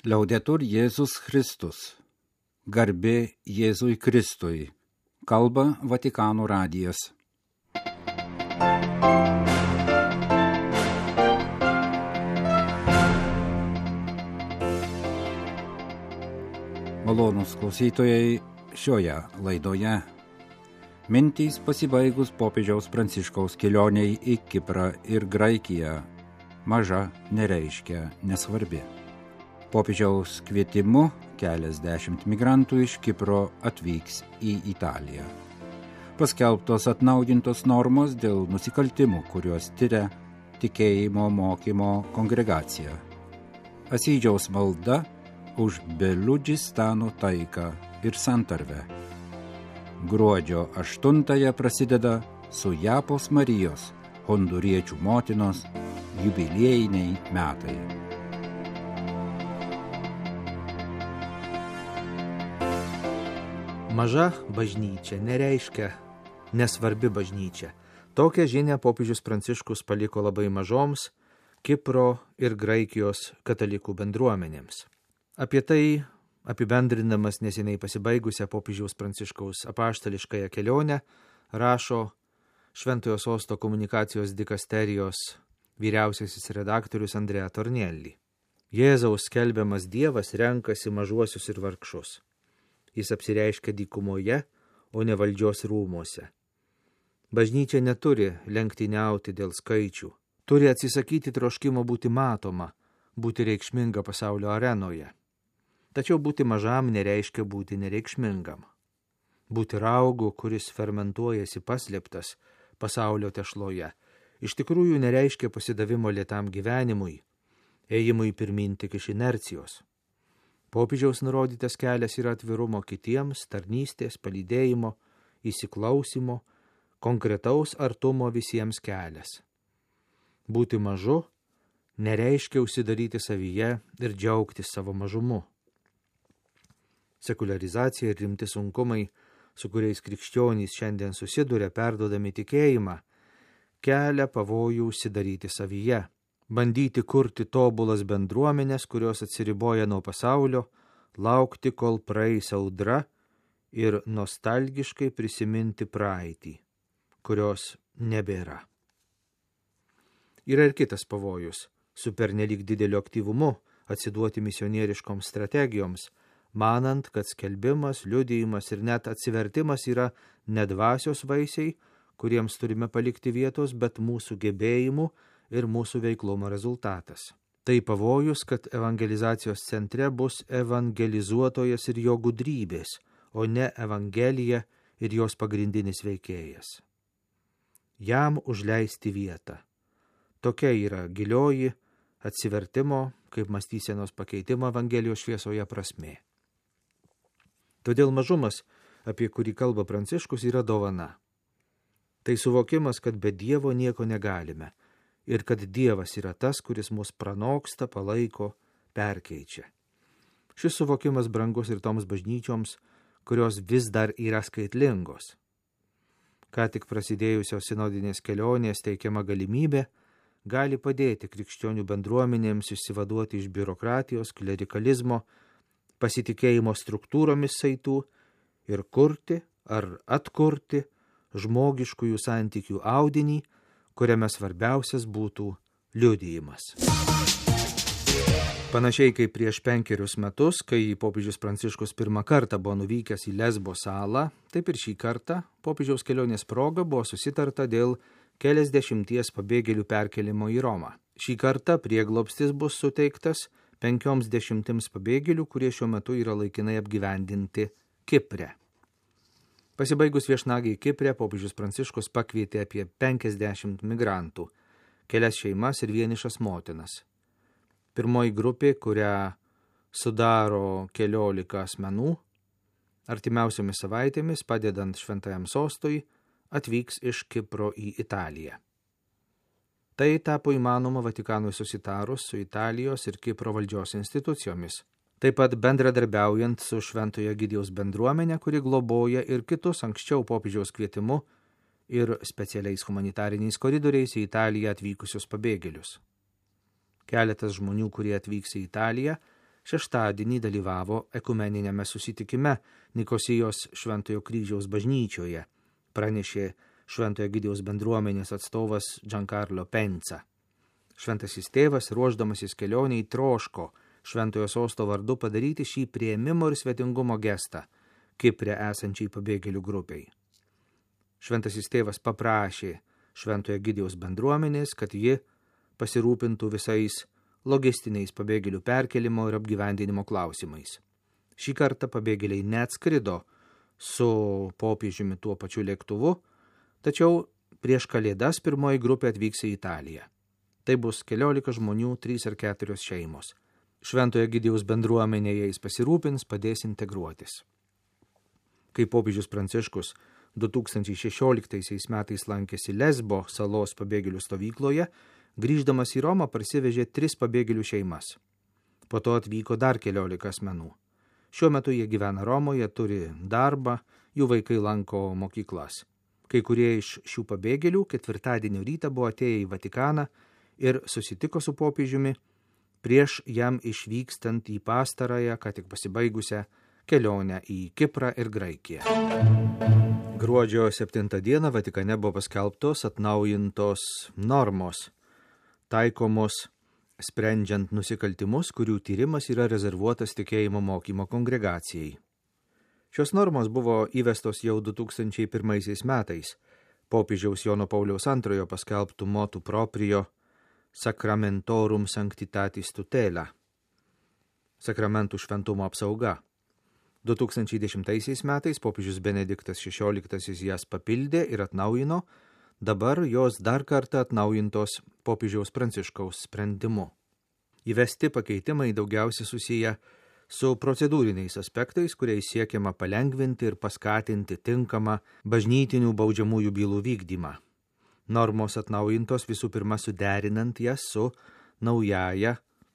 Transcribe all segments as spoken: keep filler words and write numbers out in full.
Liaudetur Jėzus Kristus. Garbė Jėzui Kristui. Kalba Vatikano radijas. Malonūs klausytojai, šioje laidoje mintys pasibaigus popiežiaus Pranciškaus kelioniai į Kiprą ir Graikiją. Maža nereiškia nesvarbi. Popiežiaus kvietimu keliasdešimt migrantų iš Kipro atvyks į Italiją. Paskelbtos atnaujintos normos dėl nusikaltimų, kuriuos tyria tikėjimo mokymo kongregacija. Asydžiaus malda už Beludžistano taiką ir santarvę. Gruodžio aštuntąją prasideda su Japos Marijos, honduriečių motinos, jubiliejiniai metai. Maža bažnyčia nereiškia nesvarbi bažnyčia. Tokią žinią popiežius Pranciškus paliko labai mažoms Kipro ir Graikijos katalikų bendruomenėms. Apie tai, apibendrinamas neseniai pasibaigusią popiežiaus Pranciškaus apaštališkąją kelionę, rašo Šventojo Sosto komunikacijos dikasterijos vyriausiasis redaktorius Andrea Tornielli. Jėzaus skelbiamas Dievas renkasi mažuosius ir vargšus. Jis apsireiškia dykumoje, o ne valdžios rūmuose. Bažnyčia neturi lenktyniauti dėl skaičių, turi atsisakyti troškimo būti matoma, būti reikšminga pasaulio arenoje. Tačiau būti mažam nereiškia būti nereikšmingam. Būti raugu, kuris fermentuojasi paslėptas pasaulio tešloje, iš tikrųjų nereiškia pasidavimo lėtam gyvenimui, ėjimui pirmin tik iš inercijos. Popiežiaus nurodytas kelias yra atvirumo kitiems, tarnystės, palydėjimo, įsiklausimo, konkretaus artumo visiems kelias. Būti mažu nereiškia užsidaryti savyje ir džiaugtis savo mažumu. Sekuliarizacija ir rimti sunkumai, su kuriais krikščionys šiandien susiduria perduodami tikėjimą, kelia pavojų užsidaryti savyje. Bandyti kurti tobulas bendruomenės, kurios atsiriboja nuo pasaulio, laukti, kol praeis audra ir nostalgiškai prisiminti praeitį, kurios nebėra. Yra ir kitas pavojus – su pernelyg dideliu aktyvumu atsiduoti misionieriškoms strategijoms, manant, kad skelbimas, liudijimas ir net atsivertimas yra ne dvasios vaisiai, kuriems turime palikti vietos, bet mūsų gebėjimų ir mūsų veiklumo rezultatas. Tai pavojus, kad evangelizacijos centre bus evangelizuotojas ir jo gudrybės, o ne evangelija ir jos pagrindinis veikėjas. Jam užleisti vietą. Tokia yra gilioji atsivertimo, kaip mąstysenos pakeitimo evangelijos šviesoje prasmė. Todėl mažumas, apie kurį kalba Pranciškus, yra dovana. Tai suvokimas, kad be Dievo nieko negalime, ir kad Dievas yra tas, kuris mus pranoksta, palaiko, perkeičia. Šis suvokimas brangus ir toms bažnyčioms, kurios vis dar yra skaitlingos. Ką tik prasidėjusios sinodinės kelionės teikiama galimybė gali padėti krikščionių bendruomenėms išsivaduoti iš biurokratijos, klerikalizmo, pasitikėjimo struktūromis saitų ir kurti ar atkurti žmogiškųjų santykių audinį, kuriame svarbiausias būtų liudijimas. Panašiai kaip prieš penkerius metus, kai popiežius Pranciškus pirmą kartą buvo nuvykęs į Lesbo salą, taip ir šį kartą popiežiaus kelionės proga buvo susitarta dėl keliasdešimties pabėgėlių perkelimo į Romą. Šį kartą prieglobstis bus suteiktas penkioms dešimtims pabėgėlių, kurie šiuo metu yra laikinai apgyvendinti Kipre. Pasibaigus viešnagiai Kiprė, popiežius Pranciškus pakvietė apie penkiasdešimt migrantų, kelias šeimas ir vienišas motinas. Pirmoji grupė, kurią sudaro keliolika asmenų, artimiausiomis savaitėmis, padedant Šventajam Sostui, atvyks iš Kipro į Italiją. Tai tapo įmanoma Vatikanui susitarus su Italijos ir Kipro valdžios institucijomis. Taip pat bendradarbiaujant su Šventojo Egidijaus bendruomenė, kuri globoja ir kitus anksčiau popiežiaus kvietimu ir specialiais humanitariniais koridoriais į Italiją atvykusius pabėgėlius. Keletas žmonių, kurie atvyks į Italiją, šeštadienį dalyvavo ekumeninėme susitikime Nikosijos Šventojo kryžiaus bažnyčioje, pranešė Šventojo Egidijaus bendruomenės atstovas Giancarlo Penza. Šventasis tėvas, ruošdamasis kelioniai, troško Šventojo sosto vardu padaryti šį priėmimo ir svetingumo gestą Kipre esančiai pabėgėlių grupiai. Šventasis tėvas paprašė Šventojo Egidijaus bendruomenės, kad ji pasirūpintų visais logistiniais pabėgėlių perkelimo ir apgyvendinimo klausimais. Šį kartą pabėgėliai neatskrido su popiežiumi tuo pačiu lėktuvu, tačiau prieš Kalėdas pirmoji grupė atvyks į Italiją. Tai bus keliolika žmonių, trys ar keturios šeimos. Šventojo Egidijaus bendruomenė jais pasirūpins, padės integruotis. Kai popiežius Pranciškus du tūkstančiai šešioliktaisiais metais lankėsi Lesbo salos pabėgėlių stovykloje, grįždamas į Romą parsivežė tris pabėgėlių šeimas. Po to atvyko dar keliolika asmenų. Šiuo metu jie gyvena Romoje, turi darbą, jų vaikai lanko mokyklas. Kai kurie iš šių pabėgėlių ketvirtadienio rytą buvo atėję į Vatikaną ir susitiko su popiežiumi prieš jam išvykstant į pastarąją, ką tik pasibaigusią kelionę į Kiprą ir Graikiją. Gruodžio septintą dieną Vatikane buvo paskelbtos atnaujintos normos, taikomos sprendžiant nusikaltimus, kurių tyrimas yra rezervuotas tikėjimo mokymo kongregacijai. Šios normos buvo įvestos jau du tūkstančiai pirmaisiais metais, popiežiaus Jono Pauliaus antrojo paskelbtų motu proprio Sacramentorum Sanctitatis Tutela, sakramentų šventumo apsauga. du tūkstančiai dešimtaisiais metais popiežius Benediktas šešioliktasis jas papildė ir atnaujino, dabar jos dar kartą atnaujintos popiežiaus Pranciškaus sprendimu. Įvesti pakeitimai daugiausiai susiję su procedūriniais aspektais, kuriais siekiama palengvinti ir paskatinti tinkamą bažnytinių baudžiamųjų bylų vykdymą. Normos atnaujintos visų pirma suderinant jas su naujaja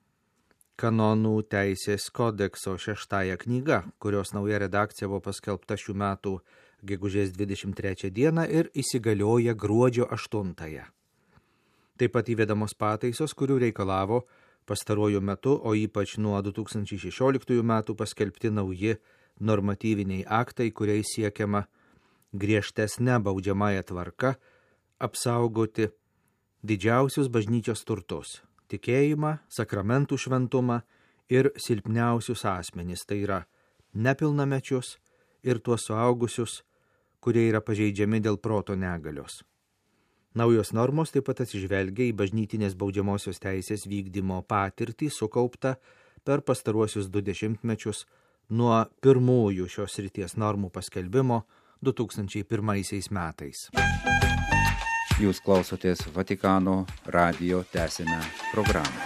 kanonų teisės kodekso šeštąja knyga, kurios nauja redakcija buvo paskelbta šių metų gegužės dvidešimt trečią dieną ir įsigalioja gruodžio aštuntąją. Taip pat įvedamos pataisos, kurių reikalavo pastaruoju metu, o ypač nuo du tūkstančiai šešioliktųjų metų paskelbti nauji normatyviniai aktai, kuriais siekiama griežtesnė baudžiamąja tvarka apsaugoti didžiausius bažnyčios turtus – tikėjimą, sakramentų šventumą ir silpniausius asmenis, tai yra nepilnamečius ir tuos suaugusius, kurie yra pažeidžiami dėl proto negalios. Naujos normos taip pat atsižvelgia į bažnytinės baudžiamosios teisės vykdymo patirtį sukauptą per pastaruosius du dešimtmečius nuo pirmųjų šios srities normų paskelbimo du tūkstančiai pirmaisiais metais. Jūs klausotės Vatikano radijo tęsinę programą.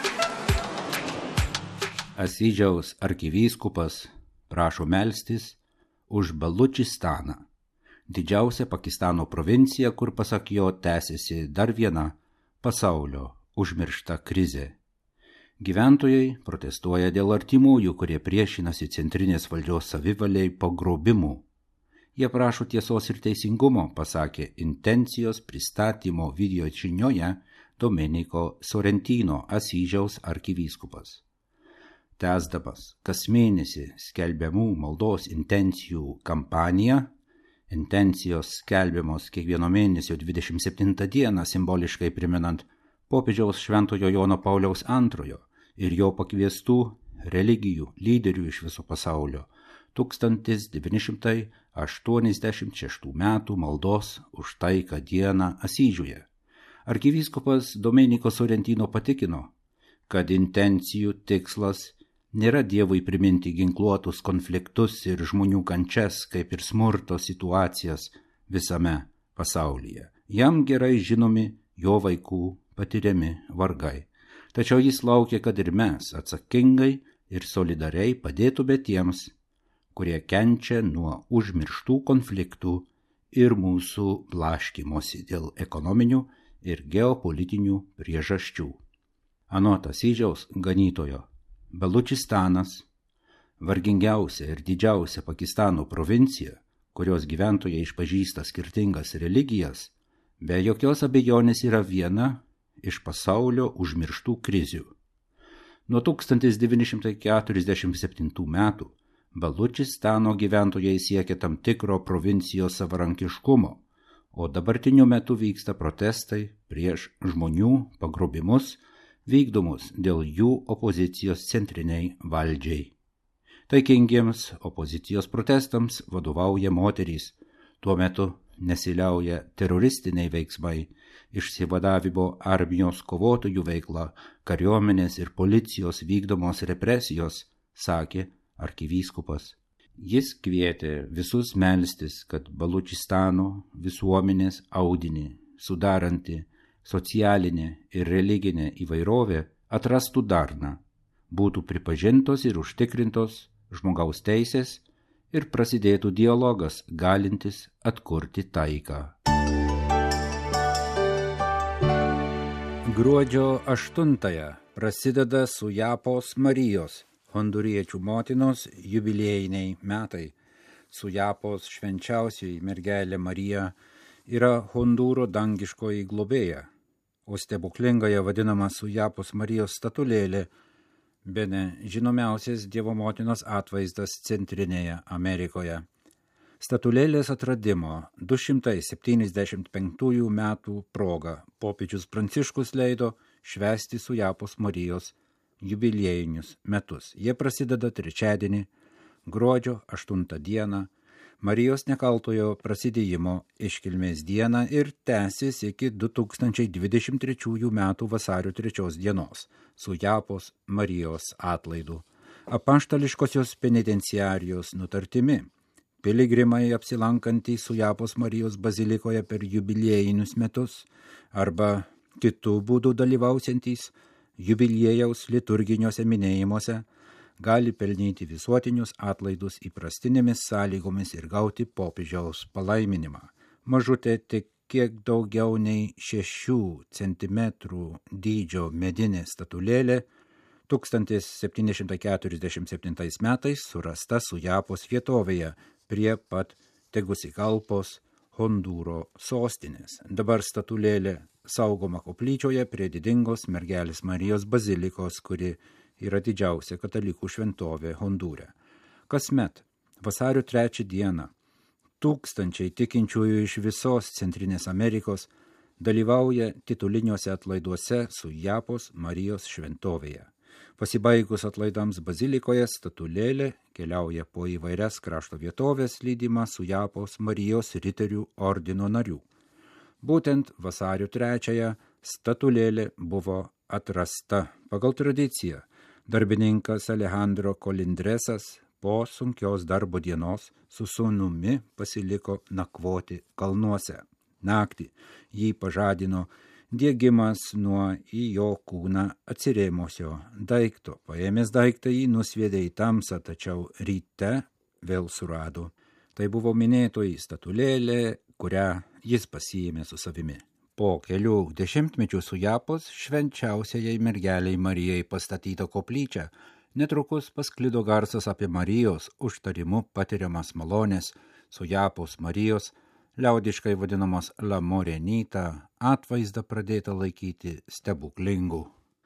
Asidžiaus arkivyskupas prašo melstis už Balučistaną, didžiausia Pakistano provincija, kur pasak jo tęsiasi dar viena pasaulio užmiršta krizė. Gyventojai protestuoja dėl artimųjų, kurie priešinasi centrinės valdžios savivaliai pogrobimų. Jie prašo tiesos ir teisingumo, pasakė intencijos pristatymo video žinioje Domenico Sorrentino, Asidžiaus arkivyskupas. Tęsdamas kas mėnesį skelbiamų maldos intencijų kampaniją, intencijos skelbiamos kiekvieno mėnesio dvidešimt septintą dieną, simboliškai primenant popiežiaus Šventojo Jono Pauliaus antrojo ir jo pakviestų religijų lyderių iš viso pasaulio tūkstantis devyni šimtai aštuoniasdešimt šeštų metų maldos už taiką dieną Asidžiuje. Arkivyskupas Domenico Sorrentino patikino, kad intencijų tikslas nėra Dievui priminti ginkluotus konfliktus ir žmonių kančias, kaip ir smurto situacijas visame pasaulyje. Jam gerai žinomi jo vaikų patiriami vargai. Tačiau jis laukia, kad ir mes atsakingai ir solidariai padėtume tiems, kurie kenčia nuo užmirštų konfliktų ir mūsų blaškymosi dėl ekonominių ir geopolitinių priežasčių. Anot Asidžiaus ganytojo, Balučistanas, vargingiausia ir didžiausia Pakistano provincija, kurios gyventojai išpažįsta skirtingas religijas, be jokios abejonės yra viena iš pasaulio užmirštų krizių. Nuo tūkstantis devyni šimtai keturiasdešimt septintų metų Balučistano gyventojai siekia tam tikro provincijos savarankiškumo, o dabartiniu metu vyksta protestai prieš žmonių pagrobimus vykdomus dėl jų opozicijos centriniai valdžiai. Taikingiems opozicijos protestams vadovauja moterys, tuo metu nesiliauja teroristiniai veiksmai, išsivadavimo armijos kovotojų veikla, kariuomenės ir policijos vykdomos represijos, sakė arkivyskupas. Jis kvietė visus melstis, kad Balučistano visuomenės audinį sudaranti socialinė ir religinė įvairovė atrastų darną, būtų pripažintos ir užtikrintos žmogaus teisės ir prasidėtų dialogas galintis atkurti taiką. Gruodžio aštuntąją prasideda Sujapos Marijos, honduriečių motinos jubiliejiniai metai. Sujapos švenčiausioji mergelė Marija yra Hondūro dangiškoji globėja, o stebuklingąją vadinama Sujapos Marijos statulėlė bene žinomiausias Dievo motinos atvaizdas Centrinėje Amerikoje. Statulėlės atradimo du šimtai septyniasdešimt penktųjų metų proga popiežius Pranciškus leido švęsti Sujapos Marijos jubiliejinius metus. Jie prasideda trečiadienį, gruodžio aštuntą dieną, Marijos nekaltojo prasidėjimo iškilmės dieną ir tęsis iki du tūkstančiai dvidešimt trečiųjų metų vasario trečios dienos, Sujapos Marijos atlaidų. Apaštališkosios penitenciarijos nutartimi piligrimai apsilankantys Sujapos Marijos bazilikoje per jubiliejinius metus arba kitų būdų dalyvausiantys jubiliejaus liturginiuose minėjimuose gali pelnyti visuotinius atlaidus įprastinėmis sąlygomis ir gauti popiežiaus palaiminimą. Mažutė tik kiek daugiau nei šešių centimetrų dydžio medinė statulėlė tūkstantis septyni šimtai keturiasdešimt septintais metais surasta Sujapos vietovėje prie pat Tegucigalpos Hondūro sostinės. Dabar statulėlė saugoma koplyčioje prie didingos mergelės Marijos bazilikos, kuri yra didžiausia katalikų šventovė Hondūre. Kasmet vasario trečią dieną tūkstančiai tikinčiųjų iš visos Centrinės Amerikos dalyvauja tituliniuose atlaiduose Sujapos Marijos šventovėje. Pasibaigus atlaidams bazilikoje statulėlė keliauja po įvairias krašto vietovės lydima Sujapos Marijos riterių ordino narių. Būtent vasario trečiąją statulėlė buvo atrasta. Pagal tradiciją darbininkas Alejandro Kolindresas po sunkios darbo dienos su sūnumi pasiliko nakvoti kalnuose. Naktį jį pažadino diegimas nuo į jo kūną atsirėmusio daikto. Paėmęs daiktą jį nusviedė į tamsą, tačiau ryte vėl surado. Tai buvo minėtoji statulėlė, kurią jis pasiėmė su savimi. Po kelių dešimtmečių Sujapos švenčiausiajai mergeliai Marijai pastatyta koplyčia netrukus pasklido garsas apie Marijos užtarimu patiriamas malonės, Sujapos Marijos, liaudiškai vadinamos La Morenita, atvaizdą pradėta laikyti stebuklingu.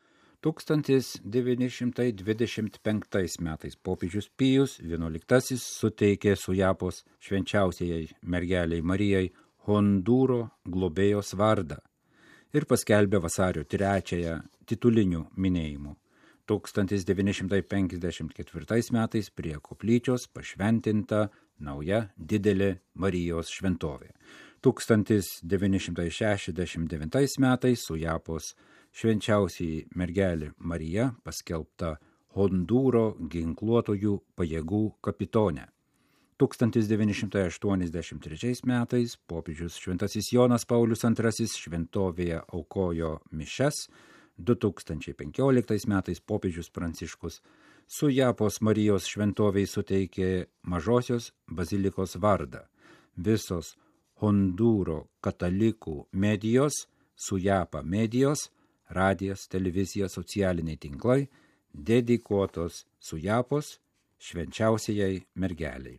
tūkstantis devyni šimtai dvidešimt penktais metais popiežius Pijus vienuoliktasis suteikė Sujapos švenčiausiajai mergeliai Marijai Hondūro globėjos vardą ir paskelbė vasario trečiąją titulinių minėjimų. tūkstantis devyni šimtai penkiasdešimt ketvirtais metais prie koplyčios pašventinta nauja didelė Marijos šventovė. tūkstantis devyni šimtai šešiasdešimt devintais metais Sujapos švenčiausiai mergelė Marija paskelbta Hondūro ginkluotojų pajėgų kapitonė. tūkstantis devyni šimtai aštuoniasdešimt trečiais metais popiežius Šventasis Jonas Paulius antrasis šventovėje aukojo mišias, du tūkstančiai penkioliktais metais popiežius Pranciškus Sujapos Marijos šventovei suteikė Mažosios bazilikos vardą. Visos Hondūro katalikų medijos, Sujapa medijos, radijas, televizija, socialiniai tinklai dedikuotos Sujapos švenčiausiajai mergeliai.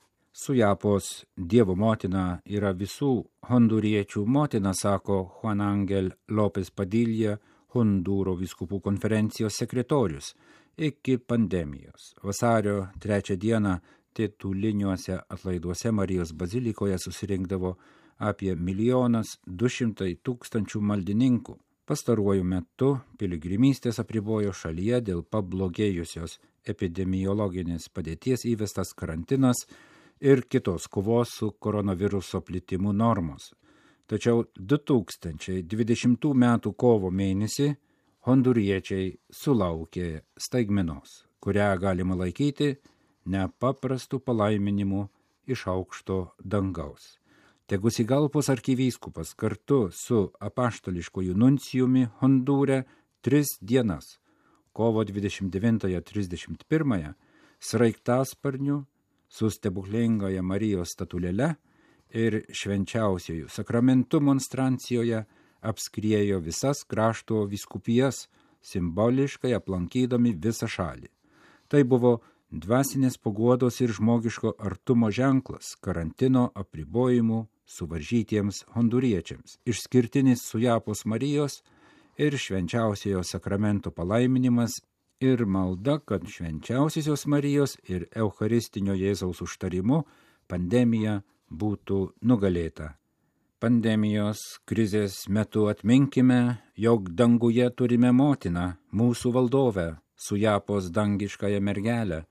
Sujapos Dievo motina yra visų honduriečių motina, sako Juan Angel López Padilla, Hondūro vyskupų konferencijos sekretorius iki pandemijos. Vasario trečią dieną tituliniuose atlaiduose Marijos bazilikoje susirinkdavo apie milijonas du šimtai tūkstančių maldininkų. Pastaruoju metu piligrimystės apribojo šalyje dėl pablogėjusios epidemiologinės padėties įvestas karantinas ir kitos kovos su koronaviruso plitimu normos. Tačiau du tūkstančiai dvidešimtų metų kovo mėnesį honduriečiai sulaukė staigmenos, kurią galima laikyti nepaprastų palaiminimų iš aukšto dangaus. Tegusigalpos arkivyskupas kartu su apaštališkoju nuncijumi Hondūre tris dienas, kovo dvidešimt devintąją trisdešimt pirmąją, sraigtasparniu su stebuklingoje Marijos statulėle ir švenčiausiojų sakramentų monstrancijoje apskriejo visas krašto vyskupijas, simboliškai aplankydami visą šalį. Tai buvo dvasinės paguodos ir žmogiško artumo ženklas karantino apribojimų suvaržytiems honduriečiams, išskirtinis Sujapos Marijos ir švenčiausiojo sakramento palaiminimas ir malda, kad švenčiausiosios Marijos ir Eucharistinio Jėzaus užtarimu pandemija būtų nugalėta. Pandemijos krizės metu atminkime, jog danguje turime motiną, mūsų valdovę, Sujapos dangiškąją mergelę.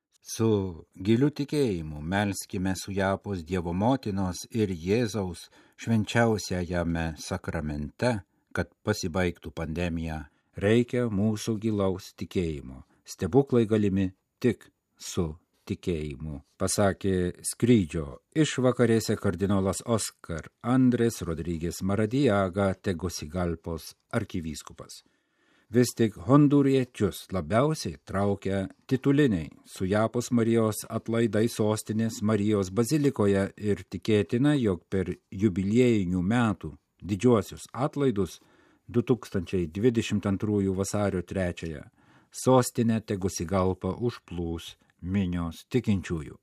Su giliu tikėjimu melskime Sujapos Dievo motinos ir Jėzaus švenčiausiajame sakramente, kad pasibaigtų pandemija. Reikia mūsų gilaus tikėjimo. Stebuklai galimi tik su tikėjimu, pasakė skrydžio išvakarėse kardinolas Oskar Andrės Rodrygės Maradiaga Tegucigalpos arkivyskupas. Vis tik honduriečius labiausiai traukia tituliniai Sujapos Marijos atlaidai sostinės Marijos bazilikoje ir tikėtina, jog per jubiliejinių metų didžiuosius atlaidus du tūkstančiai dvidešimt antrųjų vasario trečiąją sostinę Tegucigalpą užplūs minios tikinčiųjų.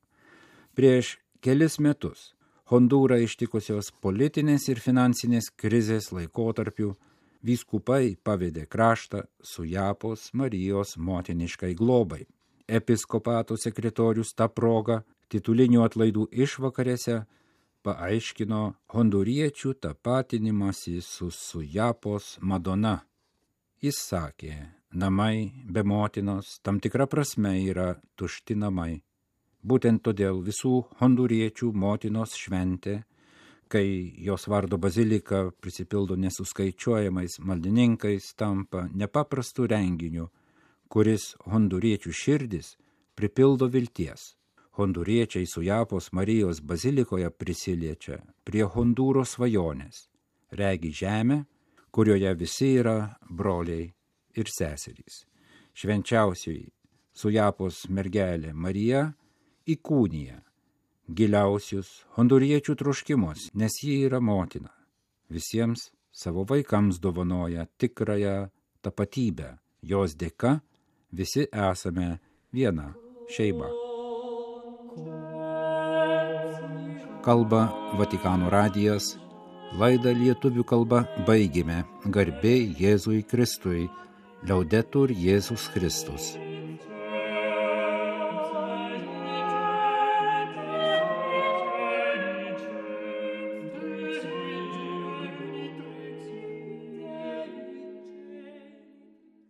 Prieš kelis metus Hondūrą ištikusios politinės ir finansinės krizės laikotarpiu vyskupai pavedė kraštą Sujapos Marijos motiniškai globai. Episkopato sekretorius tą progą titulinių atlaidų išvakarėse paaiškino honduriečių tapatinimąsi su Sujapos Madona. Jis sakė, namai be motinos tam tikra prasme yra tušti namai. Būtent todėl visų honduriečių motinos šventė, kai jos vardo bazilika prisipildo nesuskaičiuojamais maldininkais, tampa nepaprastu renginiu, kuris honduriečių širdis pripildo vilties. Honduriečiai Sujapos Marijos bazilikoje prisiliečia prie Hondūro svajonės, regi žemę, kurioje visi yra broliai ir seserys. Švenčiausioji Sujapos mergelė Marija įkūnija giliausius honduriečių troškimus, nes ji yra motina. Visiems savo vaikams dovanoja tikrąją tapatybę. Jos dėka visi esame viena šeima. Kalba Vatikano radijas. Laidą lietuvių kalba baigėme. Garbė Jėzui Kristui. Laudetur Jėzus Kristus.